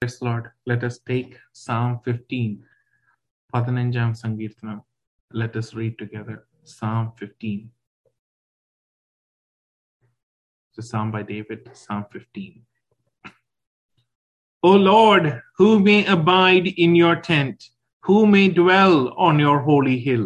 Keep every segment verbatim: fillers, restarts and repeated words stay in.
Praise the Lord. Let us take Psalm fifteen. പതിനഞ്ചാം സങ്കീർത്തനം. Let us read together Psalm fifteen. It's a psalm by David, Psalm fifteen. O Lord, who may abide in your tent? Who may dwell on your holy hill?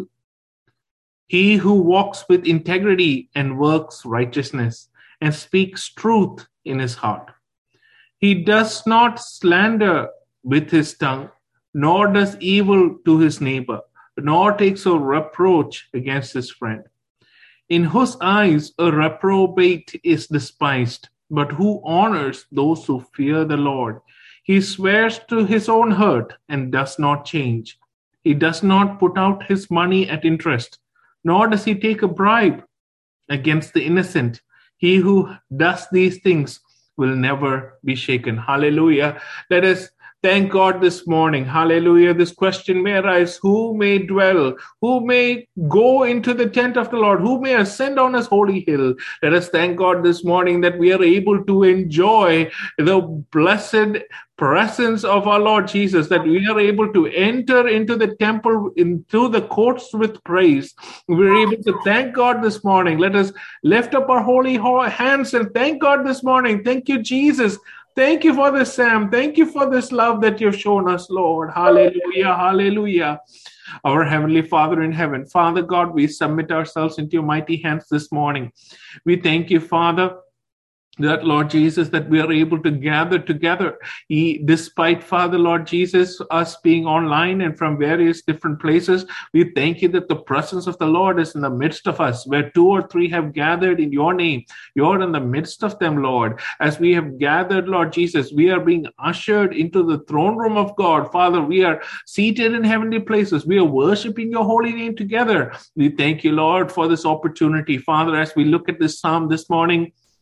He who walks with integrity and works righteousness and speaks truth in his heart. He does not slander with his tongue, nor does evil to his neighbor, nor takes a reproach against his friend. In whose eyes a reprobate is despised, but who honors those who fear the Lord. He swears to his own hurt and does not change. He does not put out his money at interest, nor does he take a bribe against the innocent. He who does these things will never be shaken. Hallelujah. Let us thank God this morning. Hallelujah. This question may arise: who may dwell? Who may go into the tent of the Lord? Who may ascend on his holy hill? Let us thank God this morning that we are able to enjoy the blessed presence of our Lord Jesus, that we are able to enter into the temple, into the courts with praise. We're able to thank God this morning. Let us lift up our holy hands and thank God this morning. Thank you, Jesus. Thank you for this, Sam. Thank you for this love that you've shown us, Lord. Hallelujah, hallelujah. Our Heavenly Father in heaven, Father God, we submit ourselves into your mighty hands this morning. We thank you, Father, that, Lord Jesus, that we are able to gather together, he, despite, Father, Lord Jesus, us being online and from various different places. We thank you that the presence of the Lord is in the midst of us. Where two or three have gathered in your name, you're in the midst of them, Lord. As we have gathered, Lord Jesus, we are being ushered into the throne room of God. Father, we are seated in heavenly places. We are worshiping your holy name together. We thank you, Lord, for this opportunity. Father, as we look at this psalm this morning,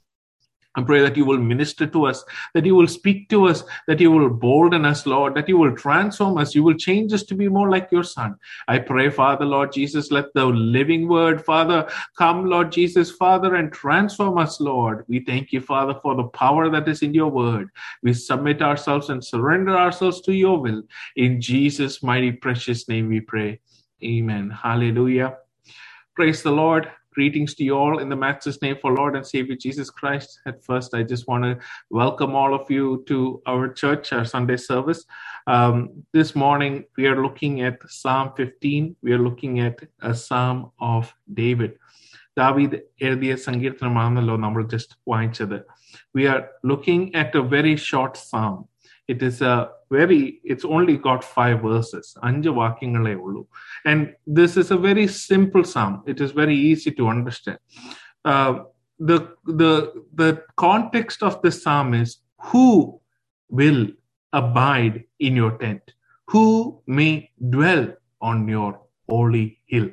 I pray that you will minister to us, that you will speak to us, that you will bolden us, Lord, that you will transform us, you will change us to be more like your Son. I pray, Father, Lord Jesus, let the living word, Father, come, Lord Jesus, Father, and transform us, Lord. We thank you, Father, for the power that is in your word. We submit ourselves and surrender ourselves to your will. In Jesus' mighty, precious name we pray. Amen. Hallelujah. Praise the Lord. Greetings to you all in the matchless name for Lord and Savior Jesus Christ. At first, I just want to welcome all of you to our church, our Sunday service. Um, this morning, we are looking at Psalm fifteen. We are looking at a Psalm of David. David എഴുതിയ സങ്കീർത്തനമാണല്ലോ നമ്മൾ just വായിച്ചത്. We are looking at a very short psalm. It is a very, it's only got five verses. അഞ്ച് വാക്യങ്ങളേ ഉള്ളൂ. And this is a very simple psalm. It is very easy to understand. Uh, the, the, the context of this psalm is, who will abide in your tent? Who may dwell on your holy hill?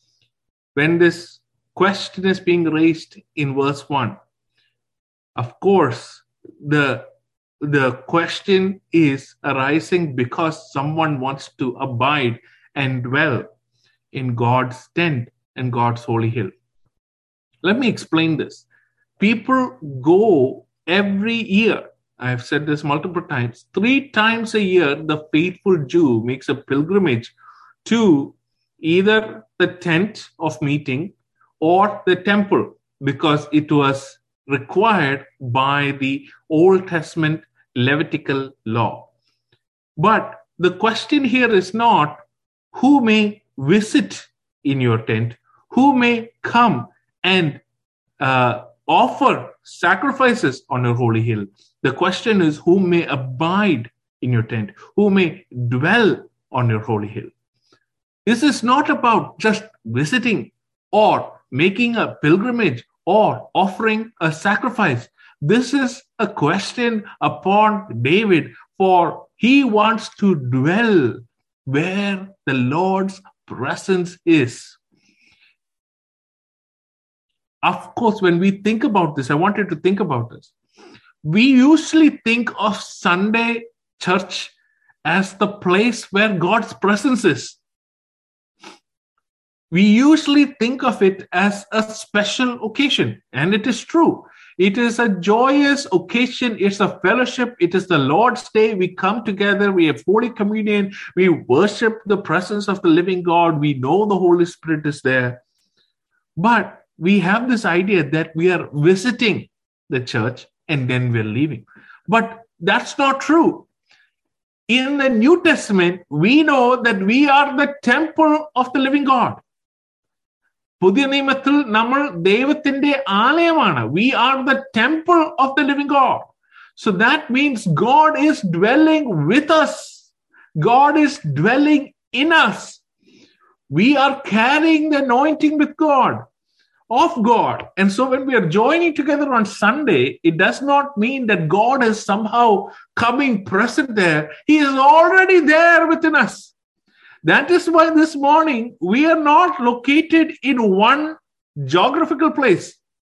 When this question is being raised in verse one, of course, the The question is arising because someone wants to abide and dwell in God's tent and God's holy hill. Let me explain this. People go every year. I've said this multiple times. Three times a year, the faithful Jew makes a pilgrimage to either the tent of meeting or the temple, because it was required by the Old Testament Levitical law. But the question here is not who may visit in your tent, who may come and uh, offer sacrifices on your holy hill. The question is who may abide in your tent, who may dwell on your holy hill. This is not about just visiting or making a pilgrimage or offering a sacrifice. This is a question upon David, for he wants to dwell where the Lord's presence is. Of course, when we think about this, I wanted to think about this. We usually think of Sunday church as the place where God's presence is. We usually think of it as a special occasion, and it is true. It is a joyous occasion. It's a fellowship. It is the Lord's Day. We come together. We have Holy Communion. We worship the presence of the living God. We know the Holy Spirit is there. But we have this idea that we are visiting the church and then we're leaving. But that's not true. In the New Testament, we know that we are the temple of the living God. പുതിയ നിയമത്തിൽ നമ്മൾ ദൈവത്തിന്റെ ആലയമാണ്. We are the temple of the living God. So that means God is dwelling with us. God is dwelling in us. We are carrying the anointing with God, of God. And so when we are joining together on Sunday, it does not mean that God is somehow coming present there. He is already there within us. That is why this morning we are not located in one geographical place.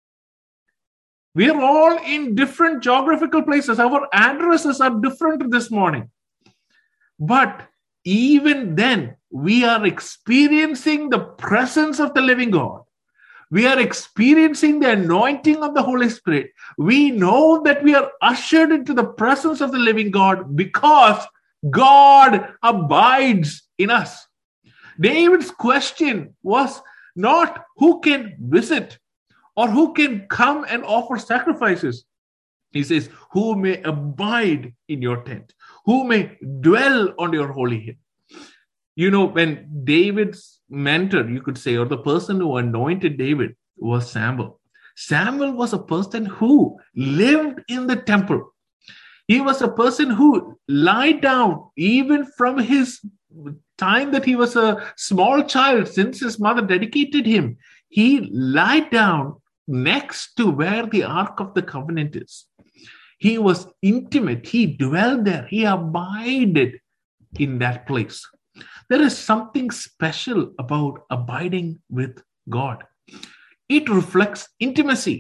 We are all in different geographical places. Our addresses are different this morning. But even then, we are experiencing the presence of the living God. We are experiencing the anointing of the Holy Spirit. We know that we are ushered into the presence of the living God because God abides in us. David's question was not who can visit or who can come and offer sacrifices. He says, who may abide in your tent, who may dwell on your holy hill. You know, when David's mentor, you could say, or the person who anointed David was Samuel. Samuel was a person who lived in the temple. He was a person who lied down even from his time that he was a small child, since his mother dedicated him. He lied down next to where the Ark of the Covenant is. He was intimate. He dwelled there. He abided in that place. There is something special about abiding with God. It reflects intimacy.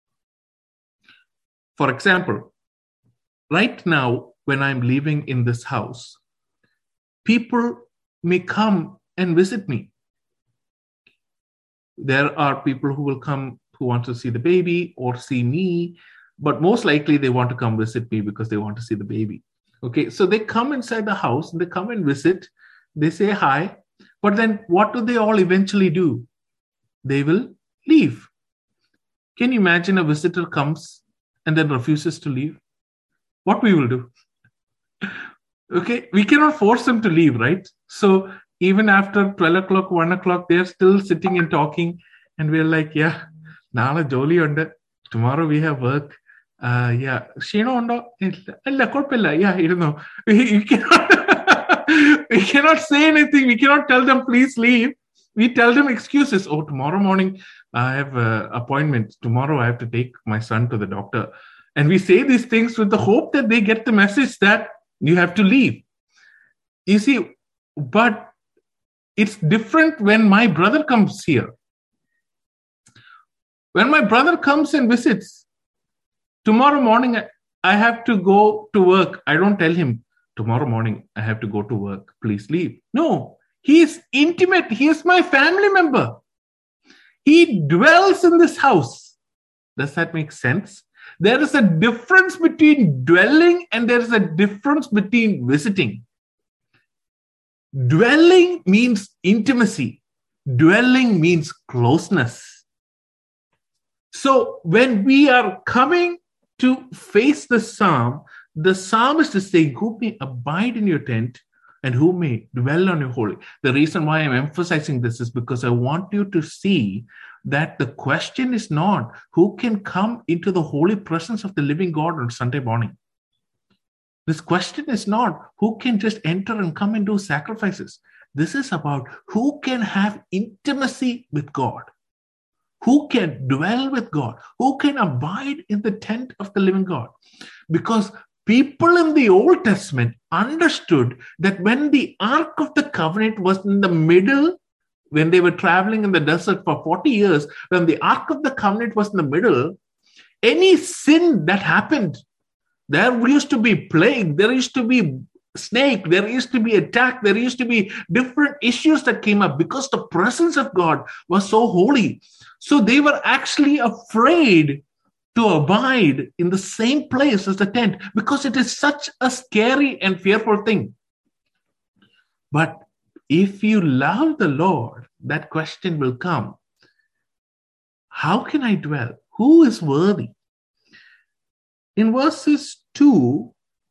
For example, right now, when I'm living in this house, people may come and visit me. There are people who will come who want to see the baby or see me, but most likely they want to come visit me because they want to see the baby. Okay, so they come inside the house and they come and visit. They say hi, but then what do they all eventually do? They will leave. Can you imagine a visitor comes and then refuses to leave? What we will do? Okay, we cannot force them to leave, right? So even after twelve o'clock, one o'clock, they're still sitting and talking. And we're like, yeah, nala jolly under. Tomorrow we have work. Uh, yeah, Shino undo. Illa kodpilla. Yeah, you know, we, we cannot we cannot say anything. We cannot tell them, please leave. We tell them excuses. Oh, tomorrow morning I have an appointment. Tomorrow I have to take my son to the doctor. And we say these things with the hope that they get the message that you have to leave. You see, but it's different when my brother comes here. When my brother comes and visits, tomorrow morning I have to go to work. I don't tell him, tomorrow morning I have to go to work. Please leave. No, he is intimate. He is my family member. He dwells in this house. Does that make sense? There is a difference between dwelling and there is a difference between visiting. Dwelling means intimacy. Dwelling means closeness. So when we are coming to face the psalm, the psalmist is saying, who may abide in your tent and who may dwell on your holy. The reason why I'm emphasizing this is because I want you to see that the question is not who can come into the holy presence of the living God on Sunday morning. This question is not who can just enter and come and do sacrifices. This is about who can have intimacy with God, who can dwell with God, who can abide in the tent of the living God. Because people in the Old Testament understood that when the Ark of the Covenant was in the middle, when they were traveling in the desert for forty years, when the Ark of the Covenant was in the middle, any sin that happened, there used to be plague, there used to be snake, there used to be attack, there used to be different issues that came up because the presence of God was so holy. So they were actually afraid to abide in the same place as the tent because it is such a scary and fearful thing. But if you love the Lord, that question will come. How can I dwell? Who is worthy? In verses two,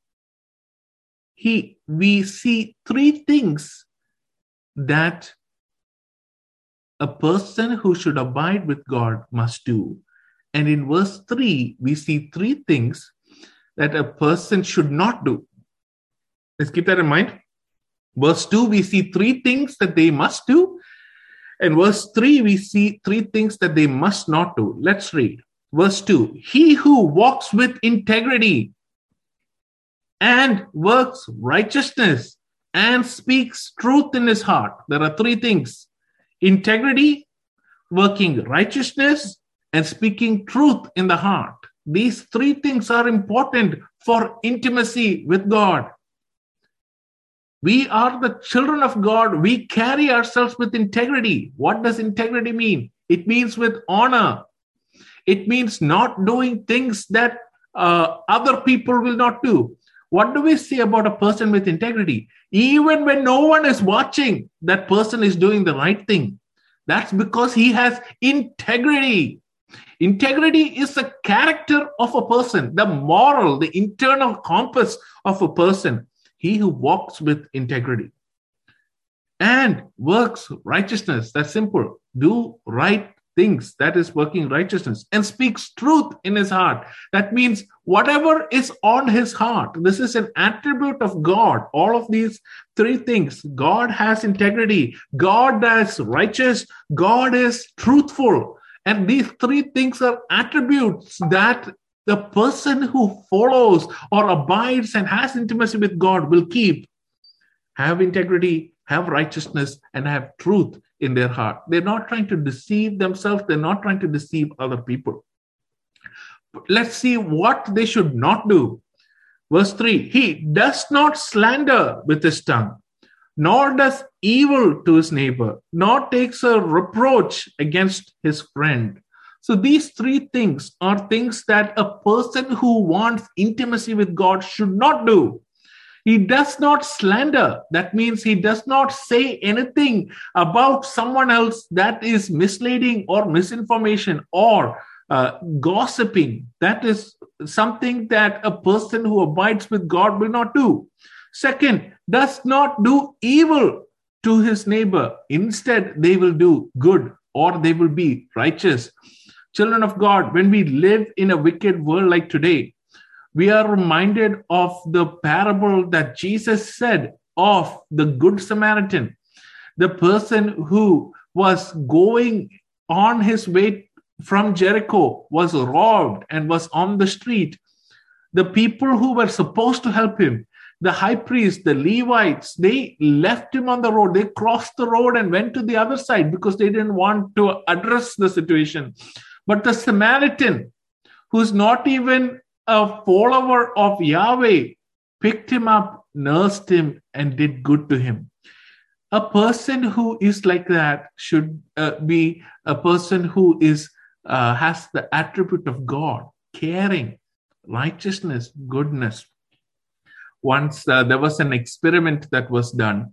he, we see three things that a person who should abide with God must do. And in verse three, we see three things that a person should not do. Let's keep that in mind. Verse two, we see three things that they must do. And verse three, we see three things that they must not do. Let's read. Verse two, he who walks with integrity and works righteousness and speaks truth in his heart. There are three things. Integrity, working righteousness, and speaking truth in the heart. These three things are important for intimacy with God. We are the children of God. We carry ourselves with integrity. What does integrity mean? It means with honor. It means not doing things that uh, other people will not do. What do we say about a person with integrity? Even when no one is watching, that person is doing the right thing. That's because he has integrity. Integrity is the character of a person, the moral, the internal compass of a person. He who walks with integrity and works righteousness. That's simple. Do right things. That is working righteousness, and speaks truth in his heart. That means whatever is on his heart. This is an attribute of God. All of these three things. God has integrity. God is righteous. God is truthful. And these three things are attributes that the person who follows or abides and has intimacy with God will keep. Have integrity, have righteousness, and have truth in their heart. They're not trying to deceive themselves. They're not trying to deceive other people. Let's see what they should not do. Verse three, he does not slander with his tongue, nor does evil to his neighbor, nor takes a reproach against his friend. So these three things are things that a person who wants intimacy with God should not do. He does not slander. That means he does not say anything about someone else that is misleading or misinformation or uh, gossiping. That is something that a person who abides with God will not do. Second, does not do evil to his neighbor. Instead, they will do good or they will be righteous. Children of God, when we live in a wicked world like today, we are reminded of the parable that Jesus said of the Good Samaritan, the person who was going on his way from Jericho, was robbed and was on the street. The people who were supposed to help him, the high priest, the Levites, they left him on the road. They crossed the road and went to the other side because they didn't want to address the situation. But the Samaritan, who's not even a follower of Yahweh, picked him up, nursed him, and did good to him. A person who is like that should uh, be a person who is uh, has the attribute of God, caring, righteousness, goodness. Once uh, there was an experiment that was done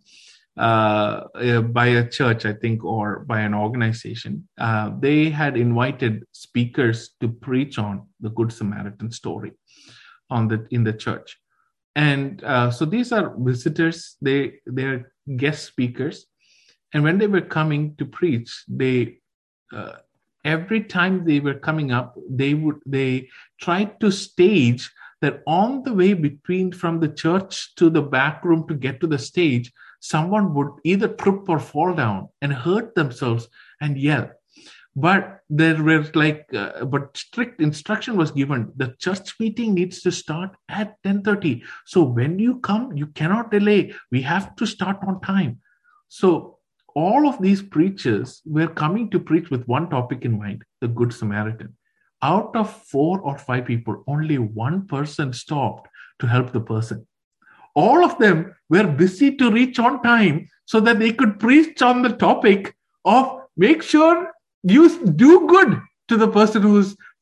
uh, uh, by a church, I think, or by an organization. Uh, they had invited speakers to preach on the Good Samaritan story on the in the church. And uh, so these are visitors, they, they're guest speakers. And when they were coming to preach, they uh, every time they were coming up, they would they tried to stage that on the way between from the church to the back room to get to the stage, someone would either trip or fall down and hurt themselves and yell. But there were like, uh, but strict instruction was given. The church meeting needs to start at ten thirty. So when you come, you cannot delay. We have to start on time. So all of these preachers were coming to preach with one topic in mind, the Good Samaritan. Out of four or five people, only one person stopped to help the person. All of them were busy to reach on time so that they could preach on the topic of make sure you do good to the person who's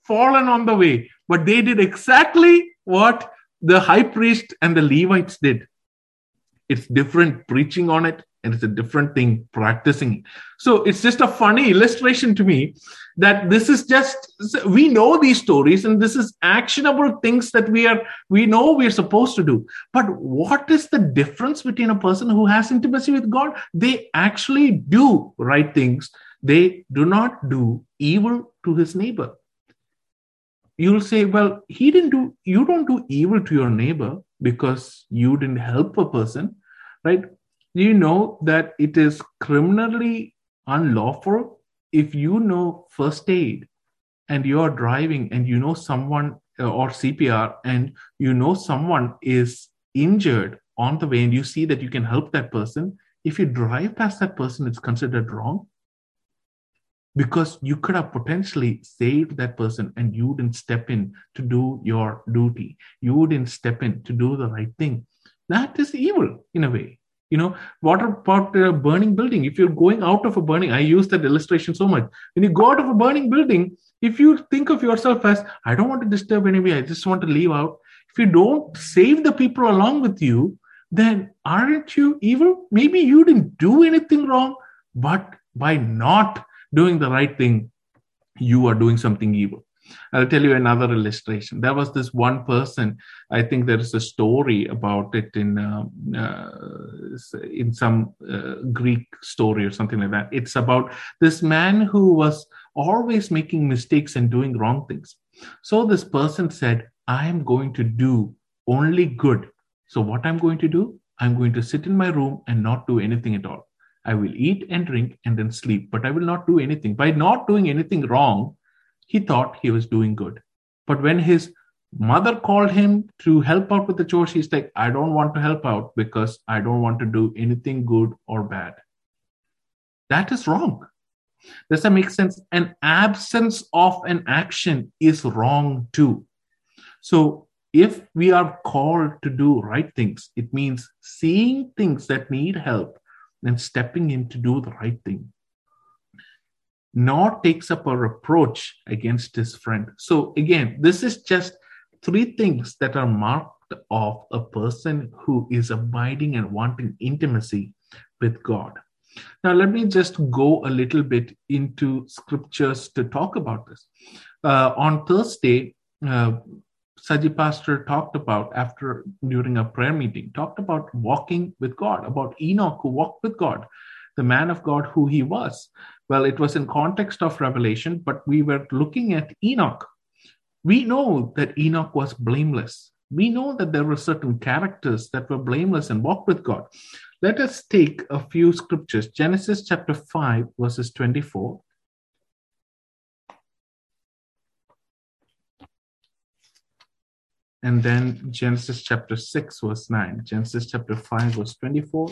fallen on the way, but they did exactly what the high priest and the Levites did. It's different preaching on it, and it's a different thing practicing it. So it's just a funny illustration to me that this is just, we know these stories, and this is actionable things that we are, we know we're supposed to do. But what is the difference between a person who has intimacy with God? They actually do right things. They do not do evil to his neighbor. You'll say, well, he didn't do, you don't do evil to your neighbor because you didn't help a person, right? You know that it is criminally unlawful if you know first aid and you're driving and you know someone uh, or C P R and you know someone is injured on the way and you see that you can help that person. If you drive past that person, it's considered wrong because you could have potentially saved that person and you didn't step in to do your duty. You didn't step in to do the right thing. That is evil in a way. You know, what about a burning building? If you're going out of a burning, I use that illustration so much. When you go out of a burning building, if you think of yourself as, I don't want to disturb anybody, I just want to leave out. If you don't save the people along with you, then aren't you evil? Maybe you didn't do anything wrong, but by not doing the right thing, you are doing something evil. I'll tell you another illustration. There was this one person, I think there is a story about it in uh, uh, in some uh, Greek story or something like that. It's about this man who was always making mistakes and doing wrong things. So this person said, I am going to do only good. So what I'm going to do, I'm going to sit in my room and not do anything at all. I will eat and drink and then sleep, but I will not do anything. By not doing anything wrong, he thought he was doing good. But when his mother called him to help out with the chores, he's like, I don't want to help out because I don't want to do anything good or bad. That is wrong. Does that make sense? An absence of an action is wrong too. So if we are called to do right things, it means seeing things that need help and stepping in to do the right thing. Nor takes up a reproach against his friend. So again, this is just three things that are marked of a person who is abiding and wanting intimacy with God. Now, let me just go a little bit into scriptures to talk about this. Uh, on Thursday, uh, Saji Pastor talked about, after during a prayer meeting, talked about walking with God, about Enoch who walked with God, the man of God who he was. Well, it was in context of Revelation, but we were looking at Enoch. We know that Enoch was blameless. We know that there were certain characters that were blameless and walked with God. Let us take a few scriptures. Genesis chapter five, verses twenty-four. And then Genesis chapter six, verse nine. Genesis chapter five, verse twenty-four.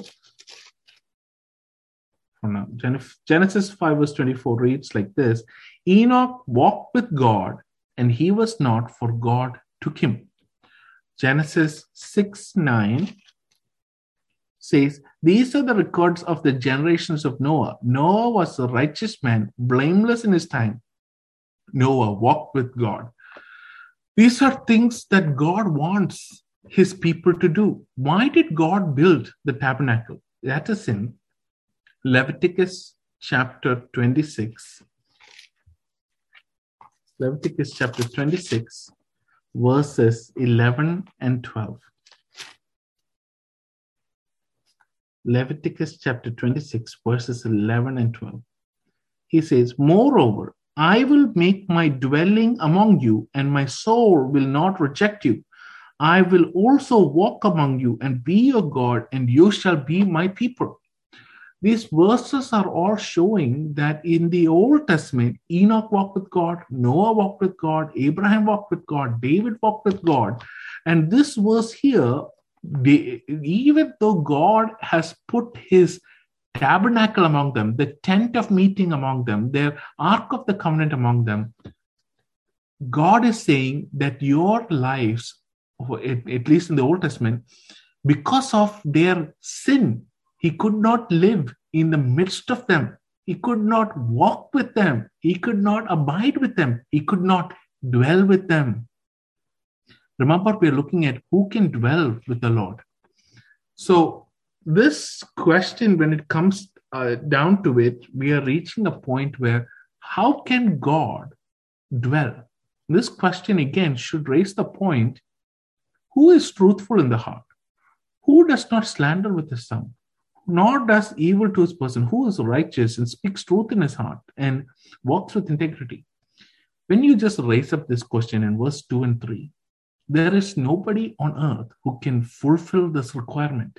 Oh, no. Genesis five, verse twenty-four reads like this. Enoch walked with God, and he was not, for God took him. Genesis six, nine says, these are the records of the generations of Noah. Noah was a righteous man, blameless in his time. Noah walked with God. These are things that God wants his people to do. Why did God build the tabernacle? That is in Leviticus chapter twenty-six. Leviticus chapter twenty-six, verses eleven and twelve. Leviticus chapter twenty-six, verses eleven and twelve. He says, moreover, I will make my dwelling among you, and my soul will not reject you. I will also walk among you and be your God, and you shall be my people. These verses are all showing that in the Old Testament, Enoch walked with God, Noah walked with God, Abraham walked with God, David walked with God. And this verse here, they, even though God has put his tabernacle among them, the tent of meeting among them, their ark of the covenant among them, God is saying that your lives, at least in the Old Testament, because of their sin, he could not live in the midst of them. He could not walk with them. He could not abide with them. He could not dwell with them. Remember, we're looking at who can dwell with the Lord. So this question, when it comes uh, down to it, we are reaching a point where how can God dwell? This question again should raise the point, who is truthful in the heart? Who does not slander with his tongue, nor does evil to his person? Who is righteous and speaks truth in his heart and walks with integrity? When you just raise up this question in verse two and three, there is nobody on earth who can fulfill this requirement.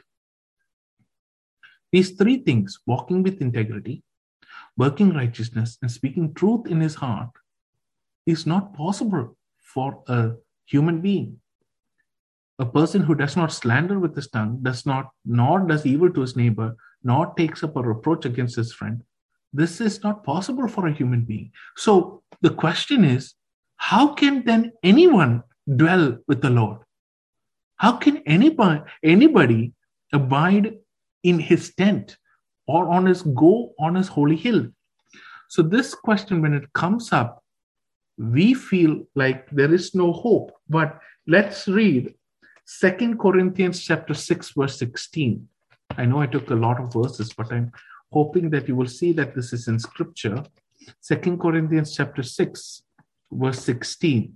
These three things, walking with integrity, working righteousness, and speaking truth in his heart, is not possible for a human being. A person who does not slander with his tongue, does not, nor does evil to his neighbor, nor takes up a reproach against his friend. This is not possible for a human being. So the question is, how can then anyone dwell with the Lord? How can anybody, anybody abide in his tent or on his go on his holy hill? So this question, when it comes up, we feel like there is no hope. But let's read Second Corinthians chapter six, verse sixteen. I know I took a lot of verses, but I'm hoping that you will see that this is in scripture. Second Corinthians chapter six, verse sixteen.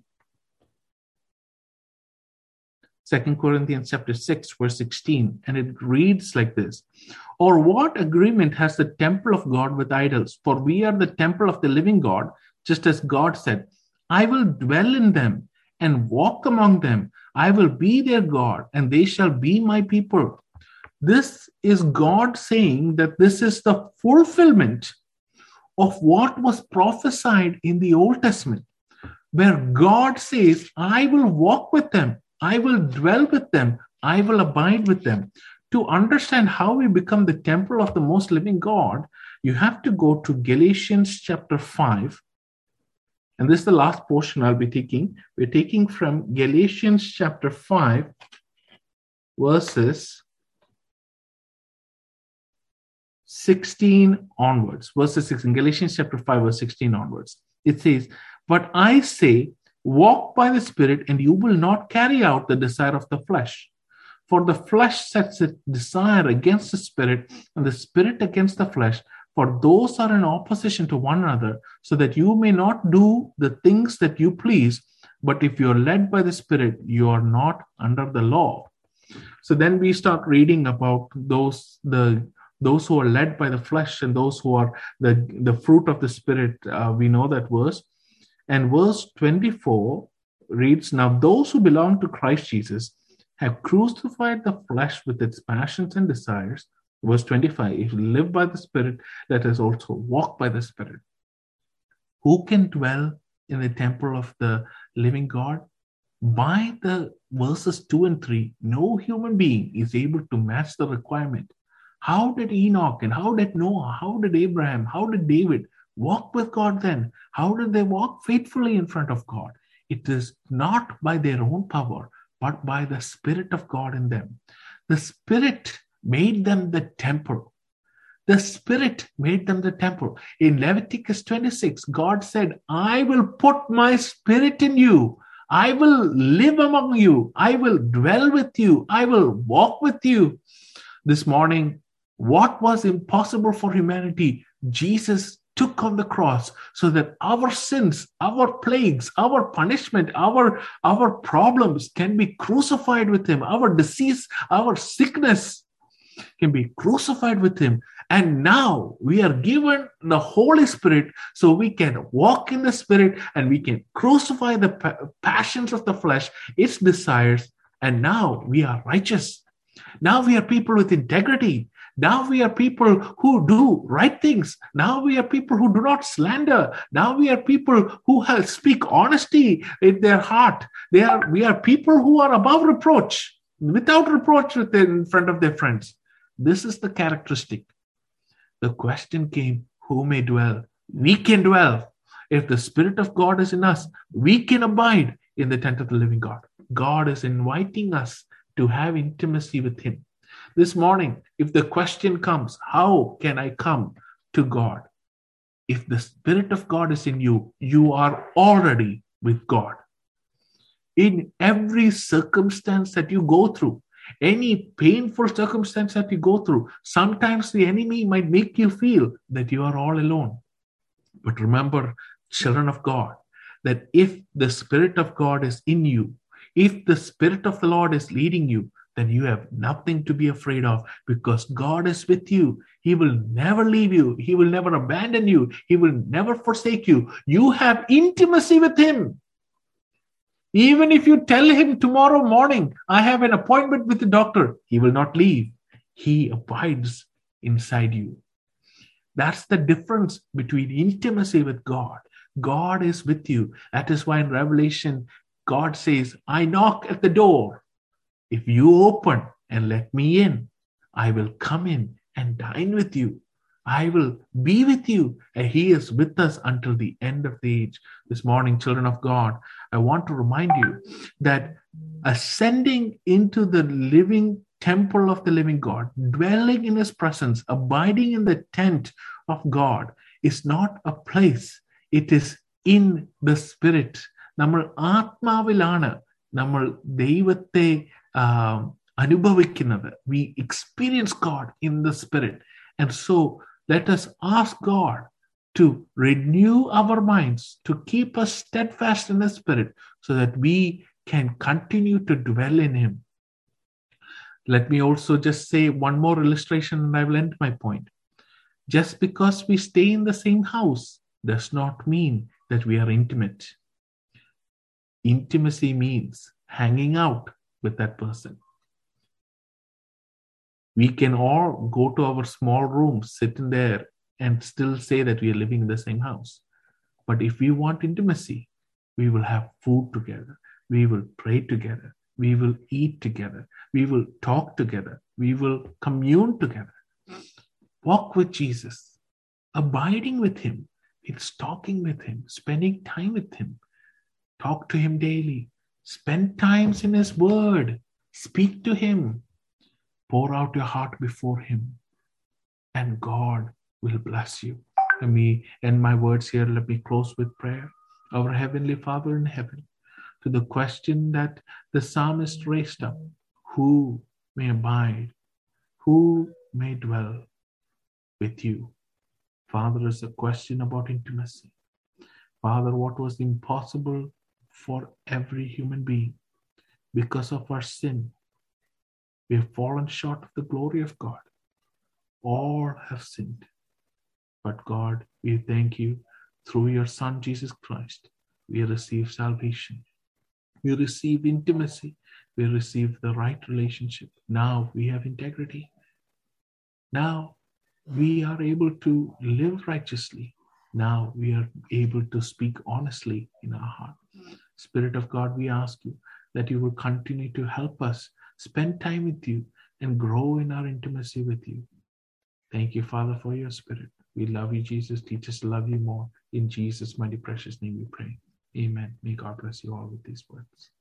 Second Corinthians chapter six, verse sixteen, and it reads like this. Or what agreement has the temple of God with idols? For we are the temple of the living God, just as God said, I will dwell in them and walk among them. I will be their God, and they shall be my people. This is God saying that this is the fulfillment of what was prophesied in the Old Testament, where God says, I will walk with them. I will dwell with them. I will abide with them. To understand how we become the temple of the most living God, you have to go to Galatians chapter five. And this is the last portion I'll be taking. We're taking from Galatians chapter five, verses sixteen onwards. Verses sixteen, Galatians chapter five, verse sixteen onwards. It says, but I say, walk by the Spirit, and you will not carry out the desire of the flesh. For the flesh sets its desire against the Spirit, and the Spirit against the flesh. For those are in opposition to one another, so that you may not do the things that you please. But if you are led by the Spirit, you are not under the law. So then we start reading about those the those who are led by the flesh and those who are the, the fruit of the Spirit. Uh, we know that verse. And verse twenty-four reads, now those who belong to Christ Jesus have crucified the flesh with its passions and desires. Verse twenty-five, if you live by the Spirit, let us also walk by the Spirit. Who can dwell in the temple of the living God? By the verses two and three, no human being is able to match the requirement. How did Enoch and how did Noah, how did Abraham, how did David walk with God then? How did they walk faithfully in front of God? It is not by their own power, but by the Spirit of God in them. The Spirit made them the temple. The Spirit made them the temple. In Leviticus twenty-six, God said, I will put my Spirit in you. I will live among you. I will dwell with you. I will walk with you. This morning, what was impossible for humanity, Jesus took on the cross so that our sins, our plagues, our punishment, our, our problems can be crucified with him. Our disease, our sickness can be crucified with him. And now we are given the Holy Spirit so we can walk in the Spirit and we can crucify the pa- passions of the flesh, its desires. And now we are righteous. Now we are people with integrity. Now we are people who do right things. Now we are people who do not slander. Now we are people who have, speak honesty in their heart. They are, we are people who are above reproach, without reproach in front of their friends. This is the characteristic. The question came, who may dwell? We can dwell. If the Spirit of God is in us, we can abide in the tent of the living God. God is inviting us to have intimacy with him. This morning, if the question comes, how can I come to God? If the Spirit of God is in you, you are already with God. In every circumstance that you go through, any painful circumstance that you go through, sometimes the enemy might make you feel that you are all alone. But remember, children of God, that if the Spirit of God is in you, if the Spirit of the Lord is leading you, then you have nothing to be afraid of, because God is with you. He will never leave you. He will never abandon you. He will never forsake you. You have intimacy with Him. Even if you tell Him tomorrow morning, I have an appointment with the doctor, He will not leave. He abides inside you. That's the difference between intimacy with God. God is with you. That is why in Revelation, God says, I knock at the door. If you open and let me in, I will come in and dine with you. I will be with you. And He is with us until the end of the age. This morning, children of God, I want to remind you that ascending into the living temple of the living God, dwelling in His presence, abiding in the tent of God is not a place. It is in the Spirit. നമ്മൾ ആത്മാവിലാണ് നമ്മൾ ദൈവത്തെ അനുഭവിക്കുന്നത്. We experience God in the Spirit. And so let us ask God to renew our minds, to keep us steadfast in the Spirit, so that we can continue to dwell in Him. Let me also just say one more illustration and I will end my point. Just because we stay in the same house does not mean that we are intimate. Intimacy means hanging out with that person. We can all go to our small rooms, sit in there, and still say that we are living in the same house. But if we want intimacy, we will have food together. We will pray together. We will eat together. We will talk together. We will commune together. Walk with Jesus. Abiding with Him. It's talking with Him. Spending time with Him. Talk to Him daily. Spend times in His Word. Speak to Him. Pour out your heart before Him. And God will bless you. Let me end my words here. Let me close with prayer. Our Heavenly Father in heaven, to the question that the psalmist raised up, who may abide, who may dwell with you? Father, is a question about intimacy. Father, what was impossible for every human being, because of our sin, we have fallen short of the glory of God. All have sinned. But God, we thank you, through your Son, Jesus Christ, we receive salvation. We receive intimacy. We receive the right relationship. Now we have integrity. Now we are able to live righteously. Now we are able to speak honestly in our heart. Spirit of God, we ask you that you will continue to help us spend time with you and grow in our intimacy with you. Thank you, Father, for your Spirit. We love you, Jesus. Teach us to love you more. In Jesus' mighty precious name we pray. Amen. May God bless you all with these words.